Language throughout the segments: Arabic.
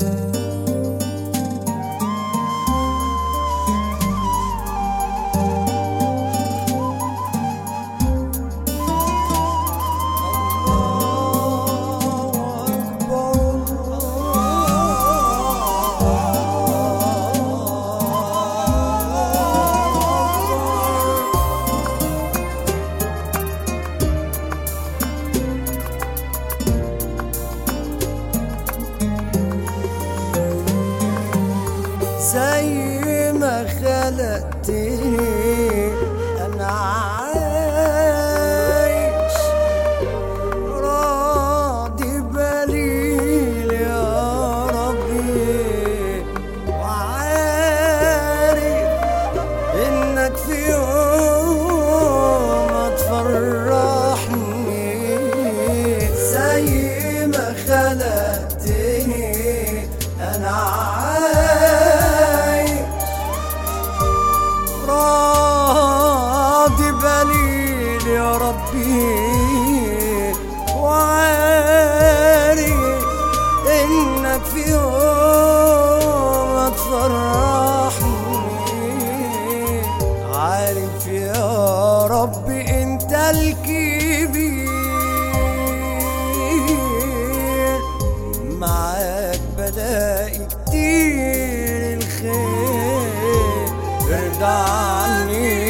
زي ما خلقتني أنا عايش راضي بليل يا ربي، وعارف إنك في يوم هتفرحني. زي ما خلقتني أنا راضي بليل يا ربي، وعارف إنك في يوم هتفرحني. عارف يا ربي أنت الكبير، معاك بلاقي كتير الخير. ارجع عني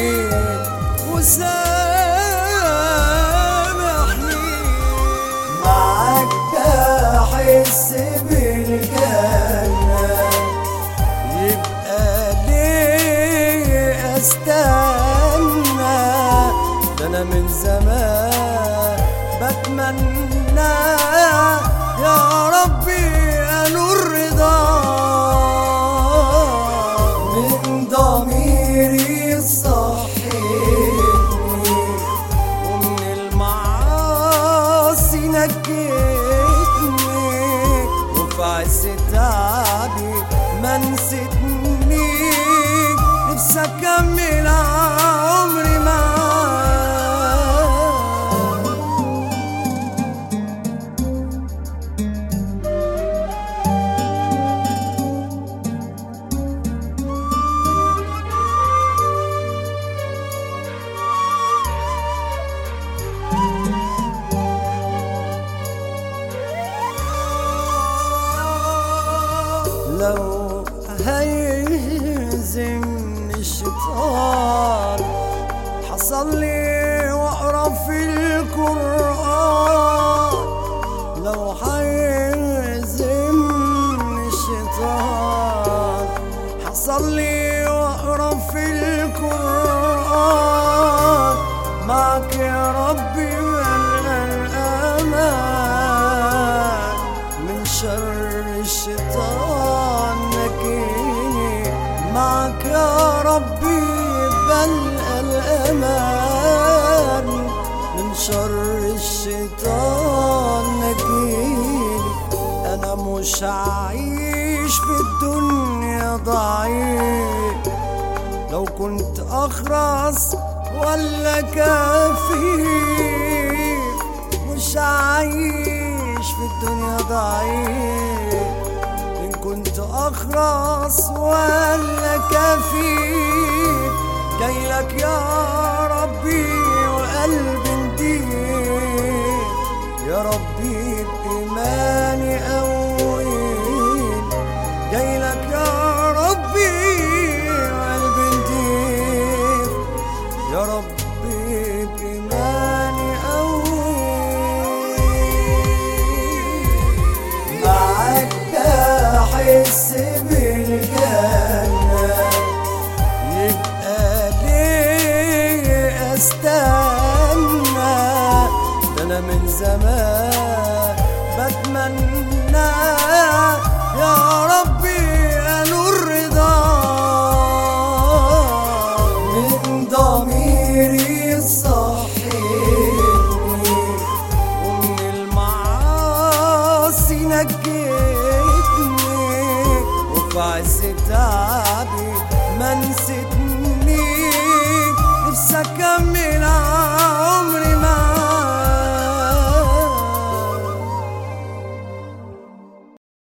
وسامحني، معاك بحس بالجنة، يبقى ليه استنى؟ ده انا من زمان بتمنى يا ربي انور رضاك من ضميري صحيني، ومن المعاصي نجيتني، وفي عز تعبي ما نسيتنيش. نفسي أكمل عمري معاك. لو هيهزمني الشيطان حصل لي واقرا في القرآن. لو هيهزمني الشيطان حصل لي واقرا في القرآن. معك يا ربي ملقى الأمان من شر الشيطان نجيني. معك يا ربي بلقى الأمان من شر الشيطان نجيني. أنا مش عايش في الدنيا ضعيف، لو كنت أخرس ولا كفيف. مش عايش في الدنيا ضعيف، إن كنت أخرس ولا كفيف. جايلك يا ربي وقلبي نديك، يا ربي بإيماني قويني. جايلك يا ربي وقلبي نديك، يا ربي بإيماني قويني. معاك بحس بالجنة، يبقى ليه استنى؟ ده انا من زمان بتمنى يا ربي انور رضاك من ضميري صحيني، ومن المعاصي نجيتني، وفي عز تعبي ما نسيتنيش. نفسي أكمل